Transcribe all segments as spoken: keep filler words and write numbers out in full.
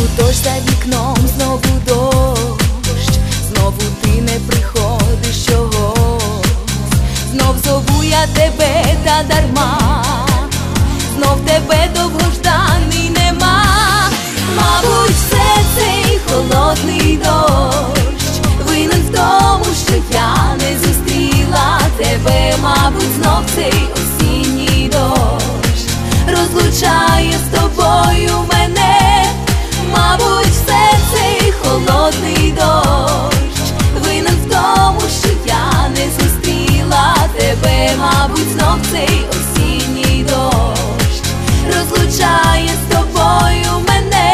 Тож за вікном знову дощ, знову ти не приходиш чогось. Знов зову я тебе та дарма, знов тебе довгожданий нема. Мабуть, все цей холодний дощ винен в тому, що я не зустріла тебе. Мабуть, знов цей осінній дощ розлучає з тобою мене. Мабуть, все цей холодний дощ винен в тому, що я не зустріла тебе. Мабуть, знов цей осінній дощ розлучає з тобою мене.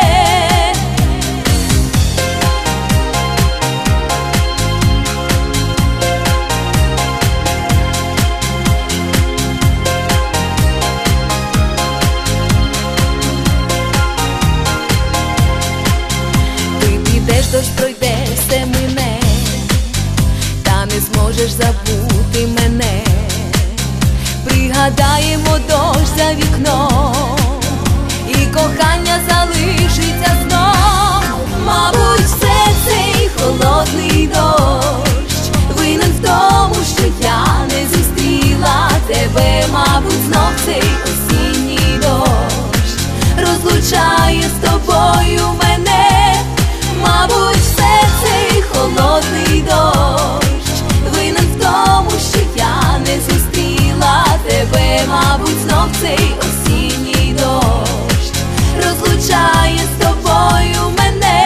Дощ пройде, все мине, та не зможеш забути мене. Пригадаємо дощ за вікном, і кохання залишиться знов. Мабуть, все цей холодний дощ винен в тому, що я не зустріла тебе. Мабуть, знов цей осінній дощ розлучає з тобою мене. Мабуть, все цей холодний дощ винен в тому, що я не зустріла тебе. Мабуть, знов цей осінній дощ розлучає з тобою мене.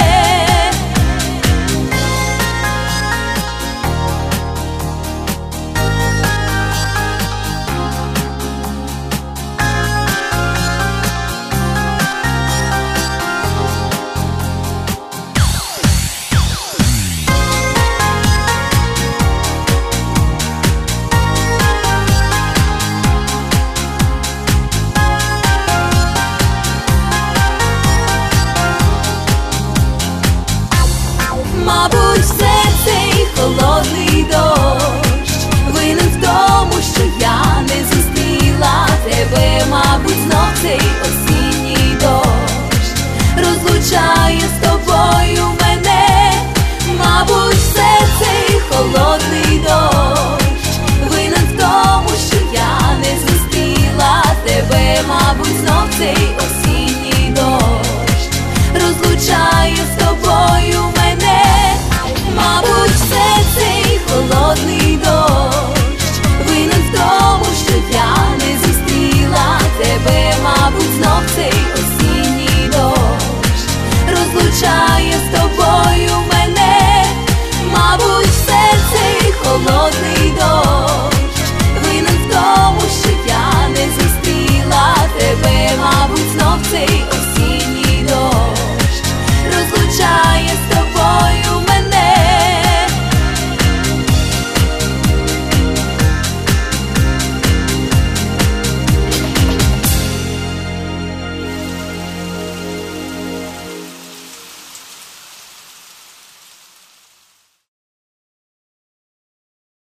Мабуть, все цей холодний дощ винен в тому, що я не зустріла тебе. Мабуть, знов цей осінній дощ розлучає з тобою мене. Мабуть, все цей холодний дощ винен в тому, що я не зустріла тебе. Мабуть, знов цей осінній